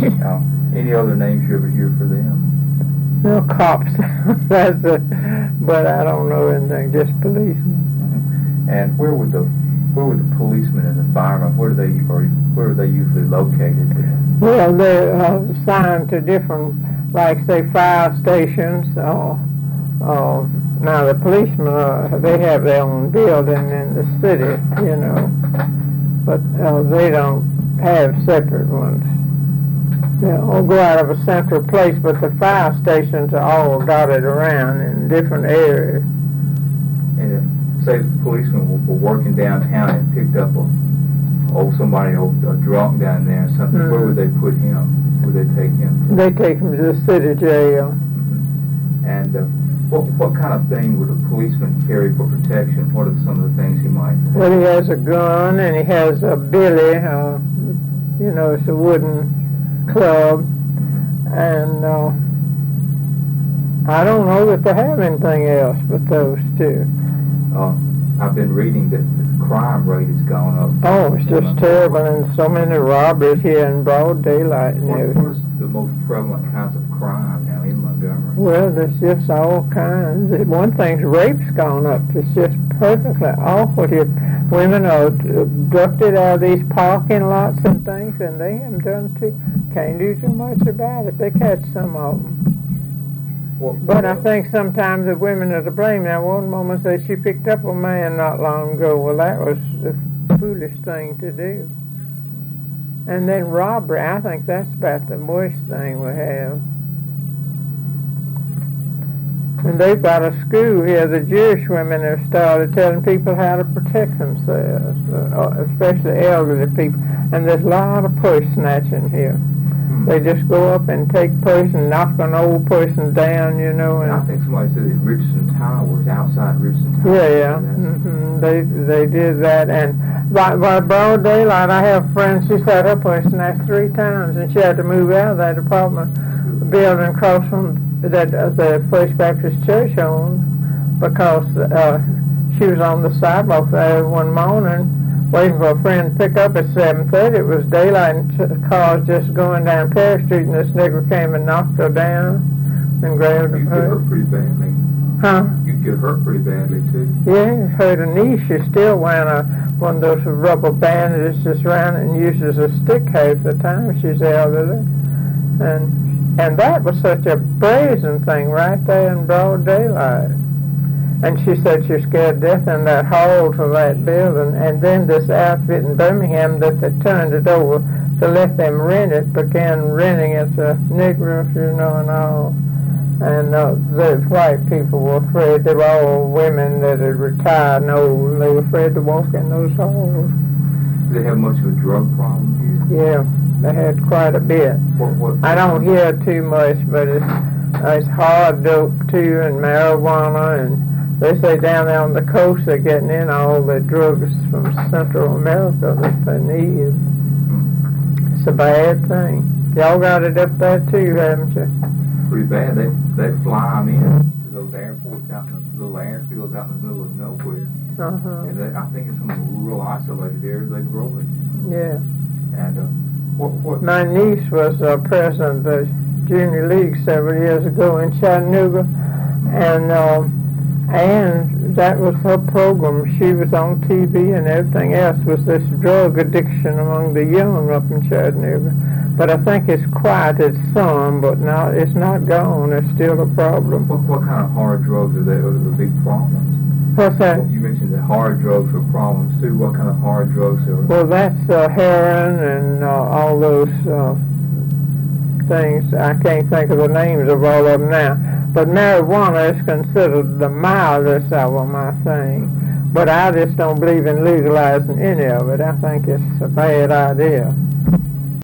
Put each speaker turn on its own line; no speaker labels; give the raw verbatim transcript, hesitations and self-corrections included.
Uh, any other names you ever hear for them?
No, cops. That's a, but I don't know anything, just policemen.
Mm-hmm. And where would the where would the policemen and the firemen, where do they or where are they usually located?
Well, they're uh, assigned to different, like say, fire stations. Uh, uh, now the policemen, uh, they have their own building in the city, you know, but uh, they don't have separate ones. They all go out of a central place, but the fire stations are all dotted around in different areas.
And if, say, the policemen were, were working downtown and picked up a oh somebody, oh, a drunk down there or something, mm-hmm. where would they put him? Would they take him to?
They take him to the city jail.
Mm-hmm. And uh, what what kind of thing would a policeman carry for protection? What are some of the things he might have?
Well, he has a gun and he has a billy. Uh, you know, it's a wooden club, and uh, I don't know that they have anything else but those two.
Uh, I've been reading that the crime rate has gone up.
Oh, it's just terrible, and so many robberies here in broad daylight. And
what, what is the most prevalent kinds of crime now in Montgomery?
Well, there's just all kinds. One thing's rape's gone up. It's just perfectly awful here. Women are abducted out of these parking lots and things, and they haven't done too, can't do too much about it. They catch some of them. Well, but I think sometimes the women are to blame. Now, one woman said she picked up a man not long ago. Well, that was a foolish thing to do. And then robbery, I think that's about the worst thing we have. And they've got a school here. The Jewish women have started telling people how to protect themselves, uh, especially elderly people. And there's a lot of purse snatching here. They just go up and take purse and knock an old person down, you know. And
I think somebody said that Richardson Towers, outside Richardson Towers.
Yeah, yeah. Mm-hmm. They they did that, and by, by broad daylight, I have friends. She said her purse snatched three times, and she had to move out of that apartment building across from that uh, the First Baptist Church owned, because uh, she was on the sidewalk there one morning, waiting for a friend to pick up at seven thirty. It was daylight and t- cars just going down Perry Street, and this nigger came and knocked her down and grabbed her.
You get hurt pretty badly.
Huh?
You get hurt pretty badly, too.
Yeah, hurt her knee. She's still wearing a, one of those rubber bandages just around it and uses a stick half the time. She's elderly. And, and that was such a brazen thing right there in broad daylight. And she said she was scared to death in that hall to that building. And then this outfit in Birmingham that they turned it over to let them rent it began renting it to Negroes, you know, and all. And uh, the white people were afraid. They were all women that had retired and old, and they were afraid to walk in those halls.
Do they have much of a drug problem here?
Yeah, they had quite a bit.
What, what,
I don't hear too much, but it's, uh, it's hard dope, too, and marijuana, and they say down there on the coast they're getting in all the drugs from Central America that they need. It's a bad thing. Y'all got it up there too, haven't you?
Pretty bad. They they fly them in to those airports out in the little airfields out in the middle of nowhere.
Uh-huh.
And they, I think in some of the rural isolated areas they grow it.
Yeah.
And uh, what what?
My niece was uh, president of the Junior League several years ago in Chattanooga, and um, and that was her program. She was on T V, and everything else was this drug addiction among the young up in Chattanooga. But I think it's quieted some, but not, it's not gone. It's still a problem.
What what kind of hard drugs are they? Are the big problems?
What's that?
Well, you mentioned that hard drugs are problems too. What kind of hard drugs are?
Well, that's uh, heroin and uh, all those uh, things. I can't think of the names of all of them now. But marijuana is considered the mildest of them, I think. But I just don't believe in legalizing any of it. I think it's a bad idea.